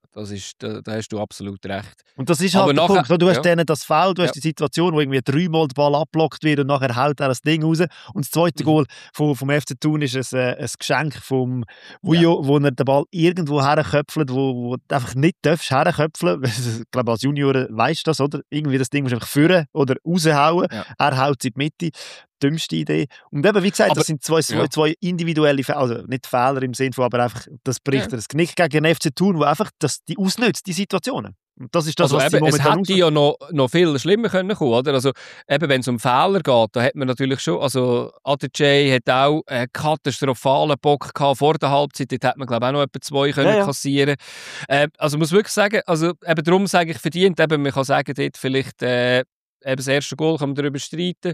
da hast du absolut recht. Und das ist halt der Punkt. Du hast denen das Foul, du hast die Situation, wo irgendwie 3-mal der Ball abblockt wird und nachher haut er das Ding raus. Und das zweite Goal vom FC Thun ist ein Geschenk vom Vujo, wo er den Ball irgendwo herköpfelt, wo du einfach nicht herköpfeln darfst. Ich glaube, als Junior weisst du das, oder? Irgendwie das Ding musst du einfach führen oder raushauen. Ja. Er haut es in die Mitte. Dümmste Idee. Und eben, wie gesagt, das sind zwei individuelle Fehler, also nicht Fehler im Sinne von, aber einfach, das bricht das Knick gegen den FC Thun, wo einfach die ausnützt, die Situationen. Und das ist das, also was eben, es hätte ja noch viel schlimmer können kommen, oder? Also eben, wenn es um Fehler geht, da hat man natürlich schon, also Adejay hat auch einen katastrophalen Bock gehabt vor der Halbzeit, dort hat man glaube ich auch noch etwa 2 können kassieren. Also muss wirklich sagen, also eben darum sage ich verdient, eben man kann sagen, dort vielleicht eben das erste Goal kann man darüber streiten.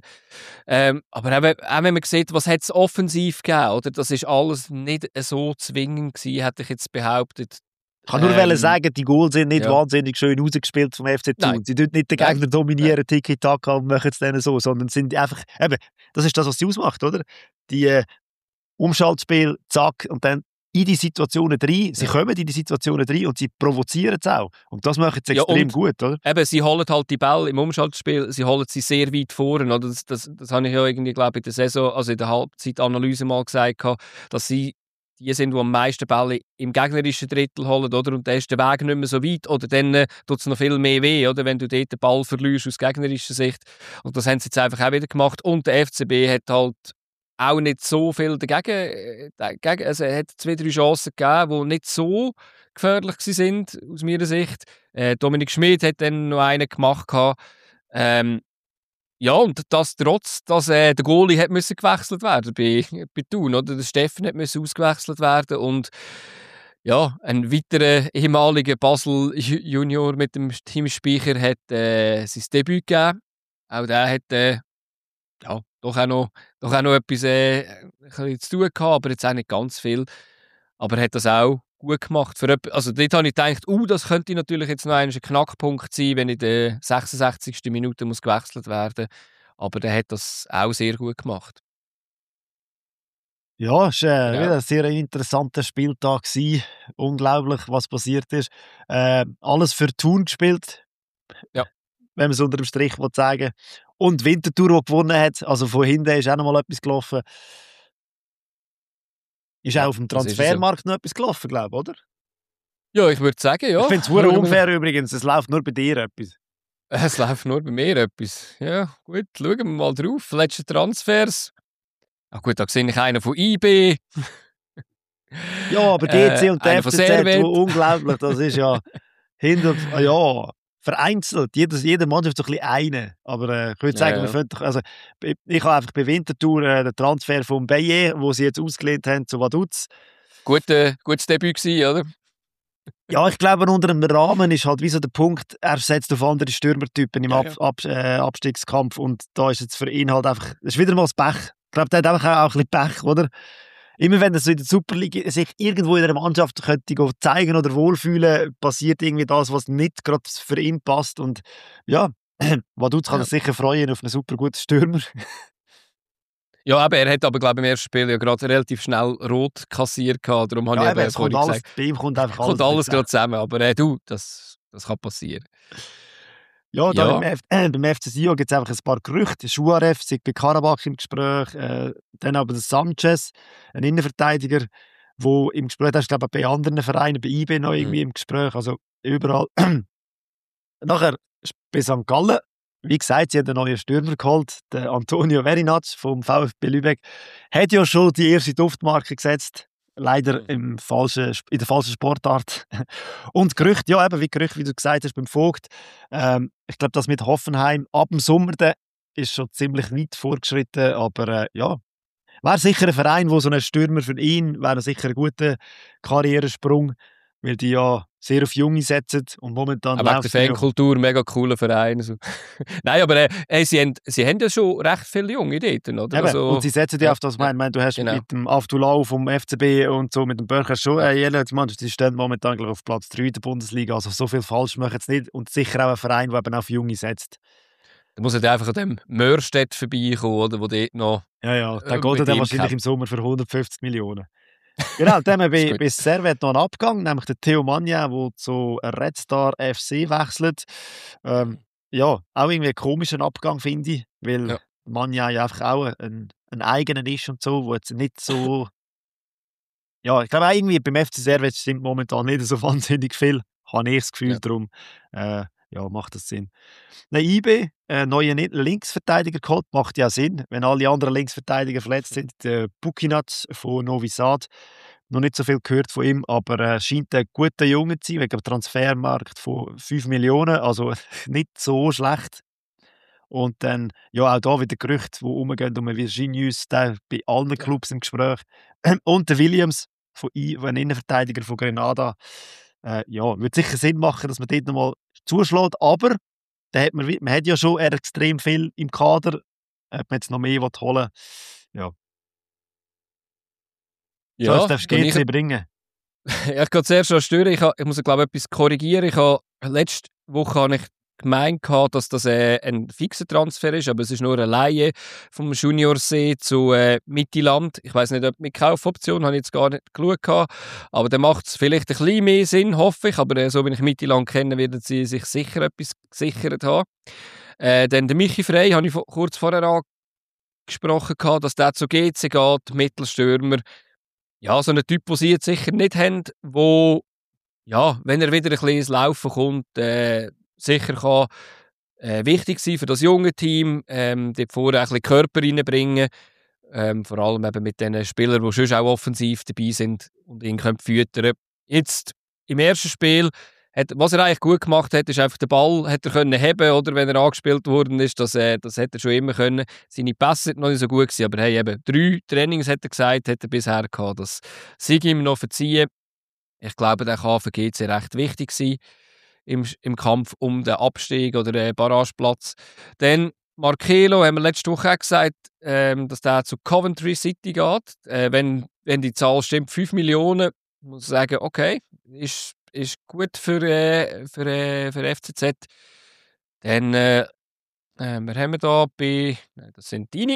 Aber eben, auch wenn man sieht, was hat es offensiv gegeben, oder? Das ist alles nicht so zwingend gewesen, hätte ich jetzt behauptet. Ich kann nur sagen, die Goals sind nicht wahnsinnig schön rausgespielt vom FC Thun. Sie tun nicht den Gegner dominieren, Tiki-Taka und machen es dann so, sondern sind einfach, eben, das ist das, was sie ausmacht, oder? Die Umschaltspiel, zack, und dann in die Situationen rein. Sie kommen in die Situationen rein und sie provozieren es auch. Und das machen sie extrem gut, oder? Eben, sie holen halt die Bälle im Umschaltspiel, sie holen sie sehr weit vorne. Oder? Das habe ich ja irgendwie, glaube ich, in der Saison, also in der Halbzeitanalyse mal gesagt, dass sie die sind, die am meisten Bälle im gegnerischen Drittel holen, oder? Und dann ist der Weg nicht mehr so weit. Oder dann tut es noch viel mehr weh, oder? Wenn du dort den Ball verlierst aus gegnerischer Sicht. Und das haben sie jetzt einfach auch wieder gemacht. Und der FCB hat halt auch nicht so viel dagegen. Also er hat 2-3 Chancen gegeben, die nicht so gefährlich waren, aus meiner Sicht. Dominik Schmid hat dann noch einen gemacht. Ja, und das trotz, dass der Goalie hat müssen gewechselt werden bei Thun, oder? Der Steffen hat müssen ausgewechselt werden und ja, ein weiterer ehemaliger Basel Junior mit dem Teamspeicher hat sein Debüt gegeben. Auch der hat doch auch noch etwas ein bisschen zu tun gehabt, aber jetzt auch nicht ganz viel. Aber er hat das auch gut gemacht. Also dort habe ich gedacht, das könnte natürlich jetzt noch ein Knackpunkt sein, wenn in der 66. Minute muss gewechselt werden. Aber der hat das auch sehr gut gemacht. Ja, es war wieder ein sehr interessanter Spieltag. Unglaublich, was passiert ist. Alles für Thun gespielt. Ja. Wenn man es unter dem Strich sagen will. Und Winterthur, die gewonnen hat. Also von hinten ist auch noch mal etwas gelaufen. Ist auch auf dem Transfermarkt noch etwas gelaufen, glaube ich, oder? Ja, ich würde sagen, ja. Ich finde es unfair übrigens. Es läuft nur bei dir etwas. Es läuft nur bei mir etwas. Ja, gut, schauen wir mal drauf. Letzte Transfers. Ach gut, da sehe ich einen von IB. Ja, aber GC und der FCZ, unglaublich. Das ist ja vereinzelt. Jeder Mannschaft so ein bisschen eine. Aber ich würde sagen, ich habe einfach bei Winterthur den Transfer von Bayer, wo sie jetzt ausgelehnt haben zu Vaduz. Gutes Debüt gewesen, oder? Ja, ich glaube, unter dem Rahmen ist halt wie so der Punkt, er setzt auf andere Stürmertypen im Abstiegskampf und da ist jetzt für ihn halt einfach, das ist wieder mal das Pech. Ich glaube, der hat einfach auch ein bisschen Pech, oder? Immer wenn er so in der Superliga sich irgendwo in einer Mannschaft könnte zeigen oder wohlfühlen, passiert irgendwie das, was nicht gerade für ihn passt. Und ja, Vaduz kann sich sicher freuen auf einen super guten Stürmer. Ja, aber er hat glaube ich, im ersten Spiel ja gerade relativ schnell rot kassiert gehabt. Darum habe ich es kommt alles, gesagt, bei ihm kommt einfach alles. Kommt alles gerade zusammen, aber das kann passieren. Ja, beim FC Sion gibt es einfach ein paar Gerüchte. Schuarev ist bei Karabakh im Gespräch. Dann aber der Sanchez, ein Innenverteidiger, der im Gespräch ist, glaube ich, bei anderen Vereinen, bei IB noch irgendwie im Gespräch. Also überall. Nachher bei St. Gallen. Wie gesagt, sie haben einen neuen Stürmer geholt, den Antonio Verinac vom VfB Lübeck. Hat ja schon die erste Duftmarke gesetzt. Leider in der falschen Sportart. Und Gerüchte, ja, eben wie Gerüchte, wie du gesagt hast, beim Vogt. Ich glaube, das mit Hoffenheim ab dem Sommer ist schon ziemlich weit fortgeschritten. Aber wäre sicher ein Verein, wo so ein Stürmer für ihn wäre sicher ein guter Karrieresprung, weil die ja sehr auf Junge setzen und momentan Auch wegen der Fankultur, mega cooler Verein. So. Nein, aber sie haben ja schon recht viele Junge dort, oder? Eben, Also, und sie setzen dich auf das, ich meine, du hast genau. mit dem Aftulau vom FCB und so, mit dem Börcher schon, jede Mannschaft, die stehen momentan gleich auf Platz 3 der Bundesliga, also so viel falsch machen sie nicht und sicher auch ein Verein, der eben auf Junge setzt. Da muss halt einfach an dem Mörstedt vorbeikommen, oder, wo dort noch Ja, der geht mit dann ihm wahrscheinlich kämpft. im Sommer für 150 Millionen. Genau, dann haben wir Ist bei Servette noch einen Abgang, nämlich der Theo Magna, der zu Red Star FC wechselt. Ja, auch irgendwie einen komischen Abgang, finde ich, weil Ja. Magna ja einfach auch ein eigener ist und so, wo jetzt nicht so... Ja, ich glaube auch irgendwie beim FC Servette stimmt momentan nicht so wahnsinnig viel, habe ich das Gefühl, Ja. darum ja, macht das Sinn. Eine IB, neue Linksverteidiger geholt, macht ja Sinn, wenn alle anderen Linksverteidiger verletzt sind. Der Bukinac von Novi Sad, noch nicht so viel gehört von ihm, aber scheint ein guter Junge zu sein, wegen dem Transfermarkt von 5 Millionen, also nicht so schlecht. Und dann, ja, auch da wieder Gerüchte, die rumgehen um Virginius, der bei allen Clubs im Gespräch. Und der Williams, ein Innenverteidiger von Grenada. Ja, würde sicher Sinn machen, dass man dort nochmal zuschlägt, aber man hat ja schon extrem viel im Kader, ob man jetzt noch mehr holen will. Ja. So, jetzt darfst du GC bringen. Ja, ich gehe zuerst schon stören. Ich muss, glaube ich, etwas korrigieren. Letzte Woche habe ich gemeint, dass das ein fixer Transfer ist, aber es ist nur eine Leihe vom Junior C zu Mittelland. Ich weiß nicht, ob mit Kaufoption, habe ich jetzt gar nicht geschaut, aber dann macht es vielleicht ein bisschen mehr Sinn, hoffe ich. Aber so wie ich Mittelland kenne, werden sie sich sicher etwas gesichert haben. Dann der Michi Frey, habe ich kurz vorher angesprochen, dass der zu GC geht, Mittelstürmer. Ja, so ein Typ, den sie jetzt sicher nicht haben, wo, ja, wenn er wieder ein bisschen ins Laufen kommt, sicher kann wichtig sein für das junge Team, dort vorne ein bisschen Körper reinbringen, vor allem eben mit den Spielern, die schon auch offensiv dabei sind und ihn füttern. Jetzt im ersten Spiel, was er eigentlich gut gemacht hat, ist einfach den Ball hat er können heben, oder wenn er angespielt worden ist, das hätte er schon immer können. Seine Pässe sind noch nicht so gut gewesen, aber hey, eben 3 Trainings hat er gesagt, hat er bisher gehabt, das sei ihm noch verziehen. Ich glaube, der kann für GC recht wichtig sein im Kampf um den Abstieg oder den Barrageplatz. Dann Markelo haben wir letzte Woche auch gesagt, dass der zu Coventry City geht. Wenn die Zahl stimmt, 5 Millionen, muss ich sagen, okay, ist gut für FCZ. Dann wir haben da bei, das sind deine,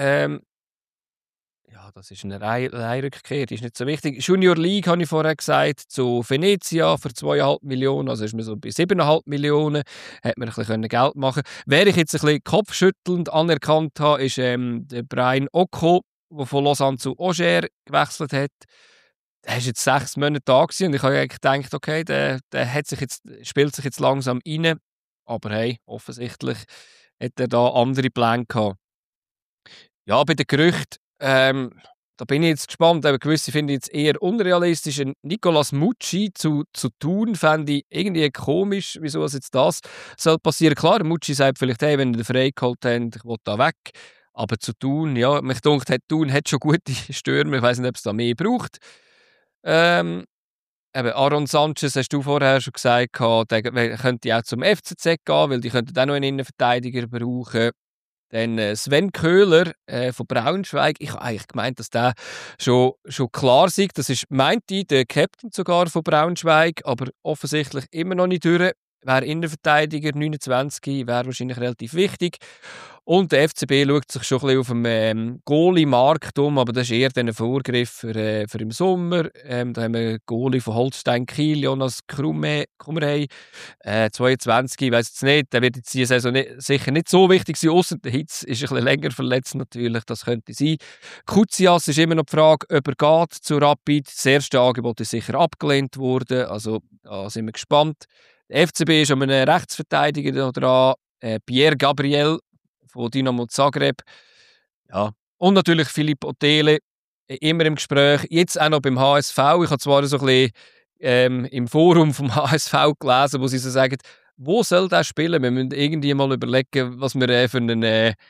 ja, das ist eine Leihrückkehr, die ist nicht so wichtig. Junior League, habe ich vorher gesagt, zu Venezia für 2,5 Millionen, also ist man so bei 7,5 Millionen, hat man ein bisschen Geld machen können. Wer ich jetzt ein bisschen kopfschüttelnd anerkannt habe, ist der Brian Oko, der von Lausanne zu Auxerre gewechselt hat. Der ist jetzt 6 Monate da gewesen und ich habe eigentlich gedacht, okay, der spielt sich jetzt langsam rein, aber hey, offensichtlich hat er da andere Pläne gehabt. Ja, bei den Gerüchten, da bin ich jetzt gespannt, aber gewisse finde ich jetzt eher unrealistisch. Ein Nicolas Mucci zu Thun fände ich irgendwie komisch, wieso jetzt das soll passieren. Klar, Mucci sagt vielleicht, hey, wenn ihr den frei geholt habt, ich will da weg. Aber zu Thun, ja, mich denkt, Thun hat schon gute Stürmer, ich weiß nicht, ob es da mehr braucht. Eben Aaron Sanchez, hast du vorher schon gesagt, der könnte auch zum FCZ gehen, weil die könnten auch noch einen Innenverteidiger brauchen. Dann Sven Köhler von Braunschweig. Ich habe eigentlich gemeint, dass der schon klar sei. Das ist, meinte ich, der Captain sogar von Braunschweig, aber offensichtlich immer noch nicht durch. Wäre Innenverteidiger, 29, wäre wahrscheinlich relativ wichtig. Und der FCB schaut sich schon ein bisschen auf dem Goalie-Markt um, aber das ist eher ein Vorgriff für im Sommer. Da haben wir Goalie von Holstein Kiel, Jonas Kummerhey, 22, ich weiß jetzt nicht, der wird jetzt diese Saison sicher nicht so wichtig sein, ausser der Hitz ist ein bisschen länger verletzt natürlich, das könnte sein. Kuzias ist immer noch die Frage, ob er geht zu Rapid. Das erste Angebot ist sicher abgelehnt worden, also da sind wir gespannt. Der FCB ist an einem Rechtsverteidiger dran, Pierre Gabriel von Dynamo Zagreb. Ja. Und natürlich Philipp Otele, immer im Gespräch. Jetzt auch noch beim HSV. Ich habe zwar so ein bisschen im Forum vom HSV gelesen, wo sie so sagen, wo soll der spielen? Wir müssen irgendwie mal überlegen, was wir für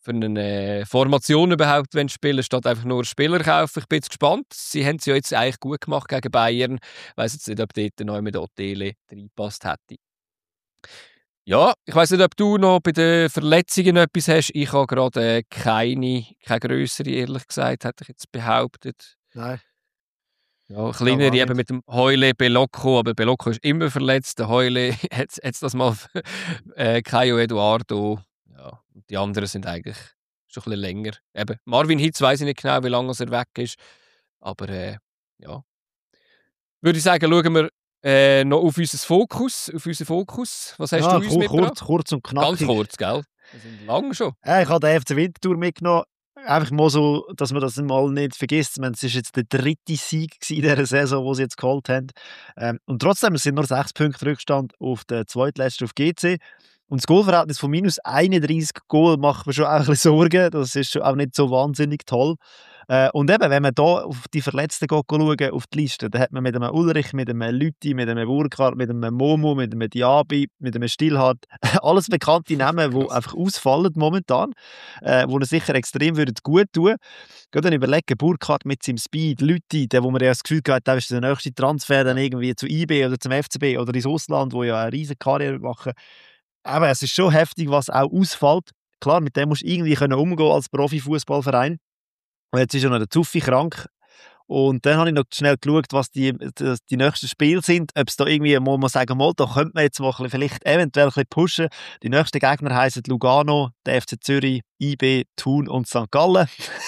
für eine Formation überhaupt spielen, statt einfach nur Spieler kaufen. Ich bin jetzt gespannt. Sie haben es ja jetzt eigentlich gut gemacht gegen Bayern. Ich weiss jetzt nicht, ob dort noch mit Otele reingepasst hätte. Ja, ich weiss nicht, ob du noch bei den Verletzungen etwas hast. Ich habe gerade keine grössere, ehrlich gesagt, hätte ich jetzt behauptet. Nein. Ja, kleinere eben mit dem Heule Belocco, aber Belocco ist immer verletzt. Der Heule hat das mal Caio Eduardo. Ja, die anderen sind eigentlich schon ein bisschen länger. Eben, Marvin Hitz weiss ich nicht genau, wie lange er weg ist. Aber ja. Würde ich sagen, schauen wir noch auf unseren Fokus. Was hast du uns mitgebracht? Kurz und knackig. Ganz kurz, gell? Wir sind lang schon. Ich habe den FC Winterthur mitgenommen. Einfach mal so, dass man das mal nicht vergisst. Es war jetzt der 3. Sieg in dieser Saison, den sie jetzt geholt haben. Und trotzdem, es sind nur 6 Punkte Rückstand auf den zweitletzten auf GC. Und das Goalverhältnis von minus 31 Goal macht mir schon auch ein bisschen Sorgen. Das ist schon auch nicht so wahnsinnig toll. Und eben, wenn man da auf die Verletzten schaut, auf die Liste, dann hat man mit einem Ulrich, mit einem Lütti, mit einem Burkhardt, mit einem Momo, mit einem Diaby, mit einem Stillhardt, alles bekannte Namen, die einfach ausfallen momentan, wo sicher extrem gut tun. Gerade dann überlegen, Burkhardt mit seinem Speed, Lütti, der, wo man ja das Gefühl hat, der ist der nächste Transfer dann irgendwie zu IB oder zum FCB oder ins Ausland, wo ja eine riesige Karriere machen. Aber es ist schon heftig, was auch ausfällt. Klar, mit dem musst du irgendwie umgehen als Profifußballverein. Und jetzt ist ja noch der Zuffi krank. Und dann habe ich noch schnell geschaut, was die nächsten Spiele sind. Ob es da irgendwie mal sagen, da könnte man jetzt mal vielleicht eventuell ein bisschen pushen. Die nächsten Gegner heissen Lugano, der FC Zürich, IB, Thun und St. Gallen.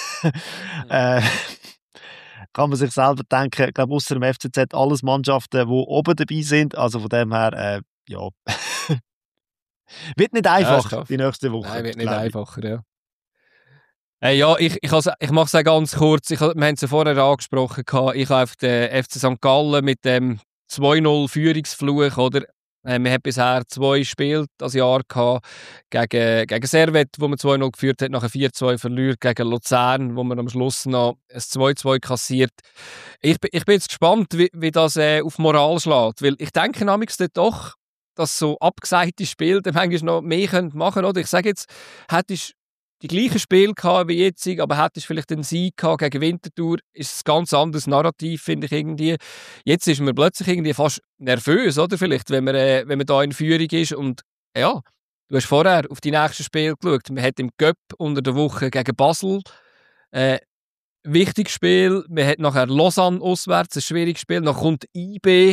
Kann man sich selber denken. Ich glaube, ausser dem FCZ alles Mannschaften, die oben dabei sind. Also von dem her, ja. Wird nicht einfach, Ja, die nächste Woche. Nein, wird nicht einfacher, ja. Ja, ich mache es auch ganz kurz. Wir haben es ja vorher angesprochen. Ich habe auf den FC St. Gallen mit dem 2-0 Führungsfluch, oder? Wir haben bisher 2 Spiele das Jahr gehabt. Gegen Servet, wo man 2-0 geführt hat, nachher 4-2 verliert. Gegen Luzern, wo man am Schluss noch ein 2-2 kassiert. Ich bin jetzt gespannt, wie das auf Moral schlägt. Weil ich denke nämlich doch, dass so abgesagte Spiele dann manchmal noch mehr machen können. Oder? Ich sage jetzt, hättest die gleichen Spiele gehabt wie jetzt, aber hättest vielleicht einen Sieg gehabt gegen Winterthur, ist es ein ganz anderes Narrativ, finde ich irgendwie. Jetzt ist man plötzlich irgendwie fast nervös, oder? Vielleicht, wenn man da in Führung ist. Und ja, du hast vorher auf die nächsten Spiele geschaut. Man hat im Cup unter der Woche gegen Basel wichtiges Spiel. Man hat nachher Lausanne auswärts, ein schwieriges Spiel. Dann kommt IB.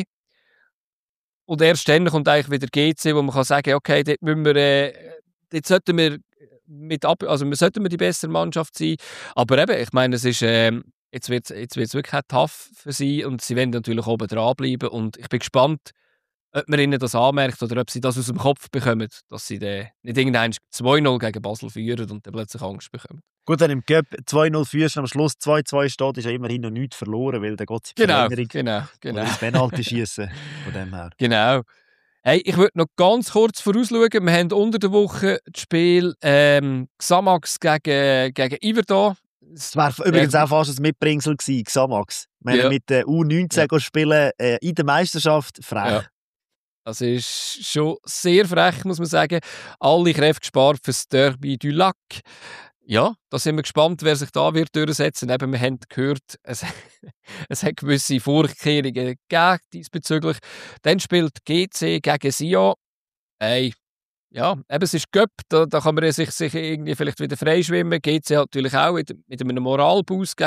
Und erst dann kommt eigentlich wieder GC, wo man kann sagen, okay, dort sollten wir wir sollten die bessere Mannschaft sein. Aber eben, ich meine, es ist, jetzt wird's wirklich tough für sie und sie wollen natürlich oben dranbleiben. Und ich bin gespannt, ob man ihnen das anmerkt oder ob sie das aus dem Kopf bekommen, dass sie nicht irgendwann 2-0 gegen Basel führen und dann plötzlich Angst bekommen. Gut, wenn im Cup 2-0 führst und am Schluss 2-2 steht, ist ja immerhin noch nichts verloren, weil dann geht es in die Verlängerung. Genau. Oder ins Penalty schießen von dem her. Genau. Hey, ich würde noch ganz kurz vorausschauen. Wir haben unter der Woche das Spiel Xamax gegen Iverdon. Das wäre übrigens auch fast ein Mitbringsel gewesen, Xamax. Wir haben mit der U19 spielen in der Meisterschaft. Frech. Ja. Das ist schon sehr frech, muss man sagen. Alle Kräfte gespart für das Derby du Lac. Ja, da sind wir gespannt, wer sich da wird durchsetzen. Eben, wir haben gehört, es hat gewisse Vorkehrungen gegeben diesbezüglich. Dann spielt GC gegen Sion. Hey, ja, eben, es ist Cup, da kann man sich irgendwie vielleicht wieder freischwimmen. GC hat natürlich auch mit einem Moralboost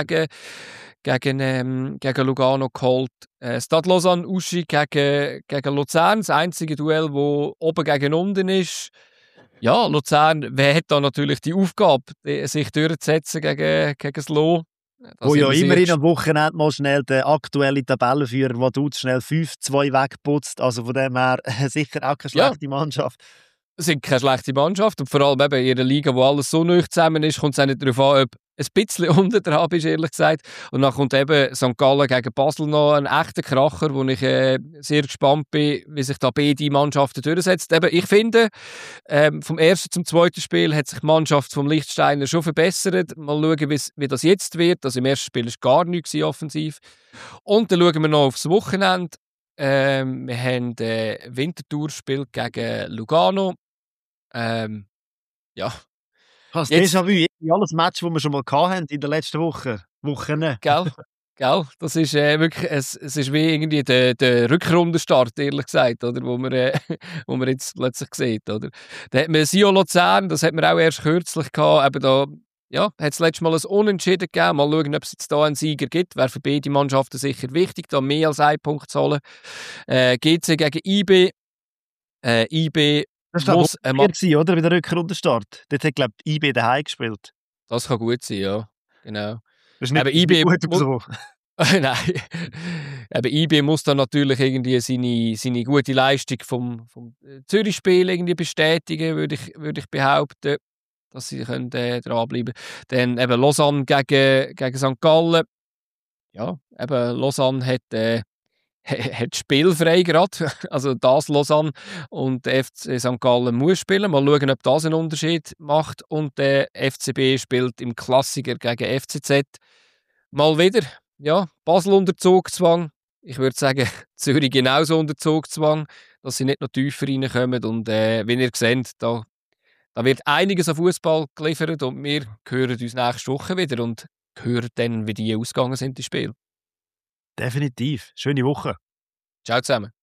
gegen Lugano geholt. Stade Lausanne Uschi gegen Luzern, das einzige Duell, das oben gegen unten ist. Ja, Luzern, wer hat da natürlich die Aufgabe, sich durchzusetzen gegen das Lo? Wo ja immerhin am Wochenende mal schnell den aktuellen Tabellenführer, der tut, schnell 5-2 wegputzt. Also von dem her sicher auch keine schlechte Mannschaft. Es sind keine schlechte Mannschaft und vor allem eben in einer Liga, wo alles so neu zusammen ist, kommt es auch nicht darauf an, ob ein bisschen unten dran bist, ehrlich gesagt. Und dann kommt eben St. Gallen gegen Basel noch ein echter Kracher, wo ich sehr gespannt bin, wie sich da beide Mannschaften durchsetzen. Eben, ich finde, vom ersten zum zweiten Spiel hat sich die Mannschaft vom Lichtsteiner schon verbessert. Mal schauen, wie das jetzt wird. Also im ersten Spiel war gar nichts offensiv. Und dann schauen wir noch aufs Wochenende. Wir haben Winterthur spielt gegen Lugano. Ja, Das Jetzt, Déjà-vu, irgendwie alles Match, das wir schon mal hatten in der letzten Woche. Wochen. gell? Gell? Das ist wirklich, es ist wie irgendwie der Rückrundenstart, ehrlich gesagt, oder? Wo man jetzt plötzlich sieht, oder? Da hat man Sion Luzern, das hat man auch erst kürzlich gehabt, eben da, ja, hat es letztes Mal ein Unentschieden gegeben. Mal schauen, ob es jetzt da einen Sieger gibt. Wäre für beide Mannschaften sicher wichtig, da mehr als einen Punkt zu holen. GC gegen IB. IB Das war, muss glaube ich, oder? Bei der Rückrundenstart. Dort hat, glaube ich, IB daheim gespielt. das kann gut sein, ja. Genau. Das ist nicht, Aber das ist IB nicht gut rausgekommen. Nein. Aber IB muss dann natürlich irgendwie seine gute Leistung vom Zürich-Spiel irgendwie bestätigen, würde ich behaupten, dass sie können, dranbleiben können. Dann eben Lausanne gegen St. Gallen. Ja, eben Lausanne hat spielfrei gerade. Also das Lausanne und der FC St. Gallen muss spielen. Mal schauen, ob das einen Unterschied macht. Und der FCB spielt im Klassiker gegen FCZ. Mal wieder, ja, Basel unter Zugzwang. Ich würde sagen, Zürich genauso unter Zugzwang, dass sie nicht noch tiefer reinkommen. Und wie ihr seht, da wird einiges an Fußball geliefert und wir hören uns nächste Woche wieder und hören dann, wie die ausgegangen sind, die Spiele. Definitiv. Schöne Woche. Ciao zusammen.